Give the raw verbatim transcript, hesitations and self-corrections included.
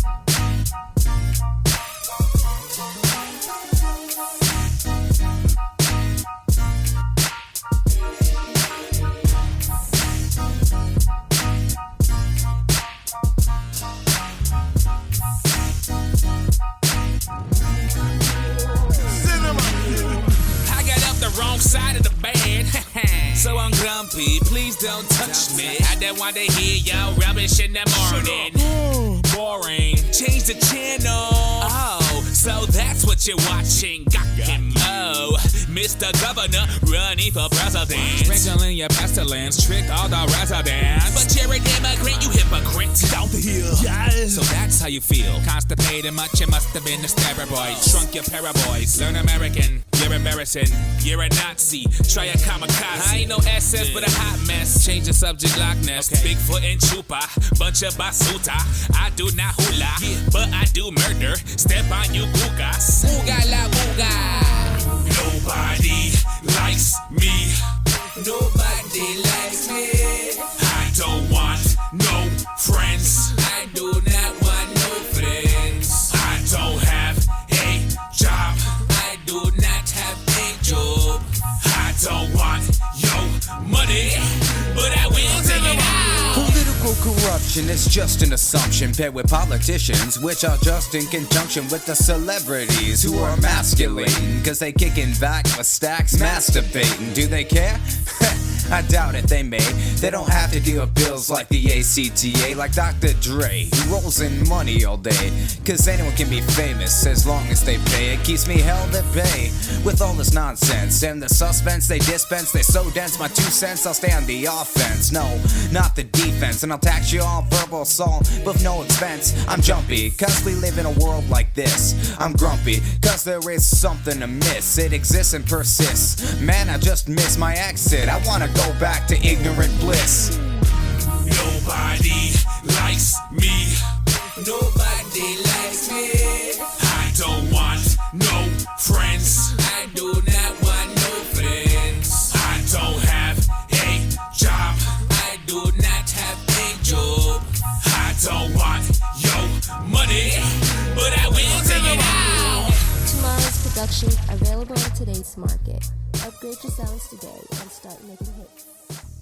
Side of the bed, so I'm grumpy, please don't touch me. I don't want to hear y'all rubbish in the morning. Boring, change the channel. Oh, so that's what you're watching. Got him. Oh, Mister Governor running for president. Sprinkling your pestilence, trick all the residents. But you're an immigrant, you hypocrite. Down the hill. Yes. So that's how you feel. Constipated much, it must have been the steroids. Shrunk your paraboys. Learn American. You're embarrassing, you're a Nazi, try a kamikaze. I ain't no S S, but a hot mess. Change the subject, Loch Ness. Okay. Bigfoot and Chupa, bunch of basuta. I do not hula, yeah, but I do murder. Step on you, bugas. Ooga la booga. Nobody likes me. Nobody likes me. I don't want no friends. I do not want no friends. I don't have a job. I do not have a job. I don't want your money, but I will take it out. Political corruption is just an assumption paired with politicians, which are just in conjunction with the celebrities who are emasculating, cause they kicking back for stacks, masturbating. Do they care? I doubt it, they may. They don't have to deal with bills like the A C T A, like Doctor Dre, who rolls in money all day. Cause anyone can be famous as long as they pay. It keeps me held at bay with all this nonsense. And the suspense they dispense, they so dense, my two cents, I'll stay on the offense. No, not the defense, and I'll tax you all verbal assault with no expense. I'm jumpy, cause we live in a world like this. I'm grumpy, cause there is something amiss. It exists and persists. Man, I just missed my exit. I wanna go back to ignorant bliss. Nobody likes me. Nobody likes me. I don't want no friends. I do not want no friends. I don't have a job. I do not have a job. I don't want your money, but I will take it out. Tomorrow's production available in today's market. Upgrade your sounds today and start making hits.